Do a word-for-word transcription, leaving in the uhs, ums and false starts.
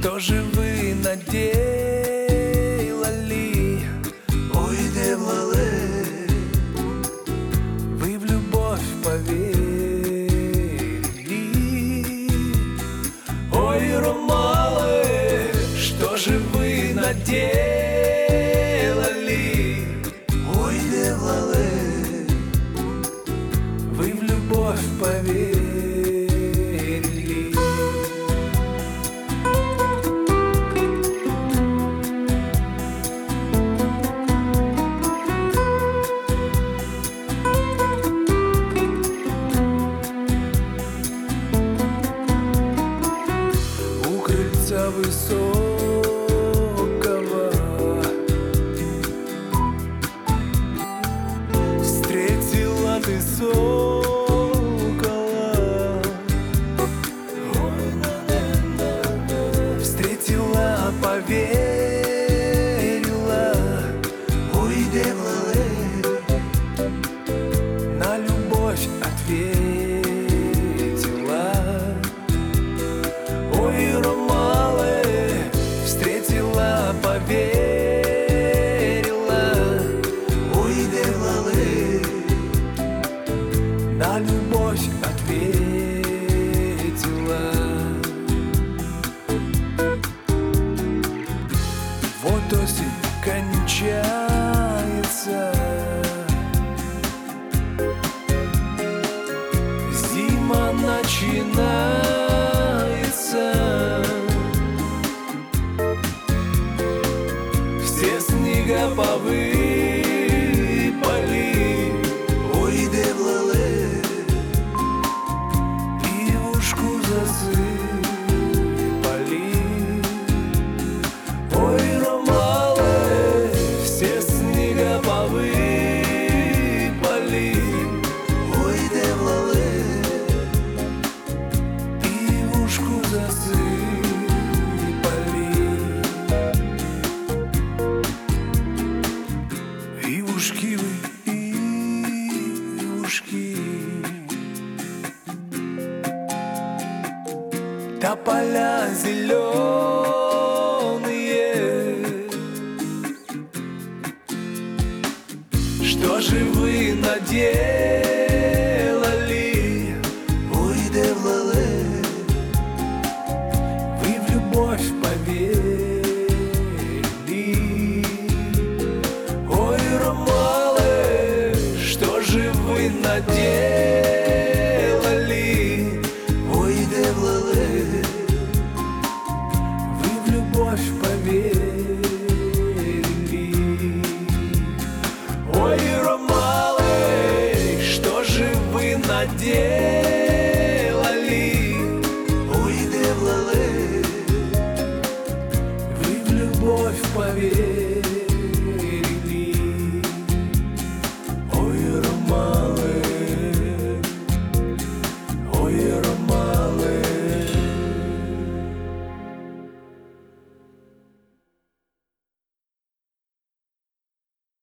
Что же вы наделали? Ой, делали. Вы в любовь поверили. Ой, ромалы, что же вы наделали? Ой, делали. Вы в любовь поверили. У крыльца высокого встретила ты сокола, встретила, поверила. Ой, делали. На любовь ответила. Ой, ромалы, встретила, поверила. Ой, делали. На любовь ответила. Вот осень кончается, зима начинается. Все снега повыпали. Ой, делали. Ивушку засыпали. Ой, ромалы, все снега повыпали. Ой, делали. Ивушку засыпали. Ивушки вы, ивушки, тополя зеленые. Что же вы наделали?